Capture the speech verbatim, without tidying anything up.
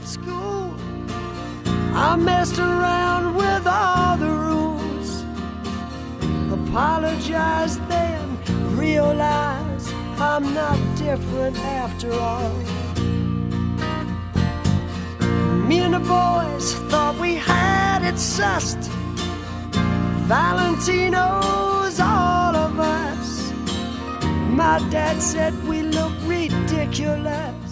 at school. I messed around with all the rules. Apologize then, realize I'm not different after all. Me and the boys thought we had it sussed. Valentino's all of us. My dad said we look ridiculous.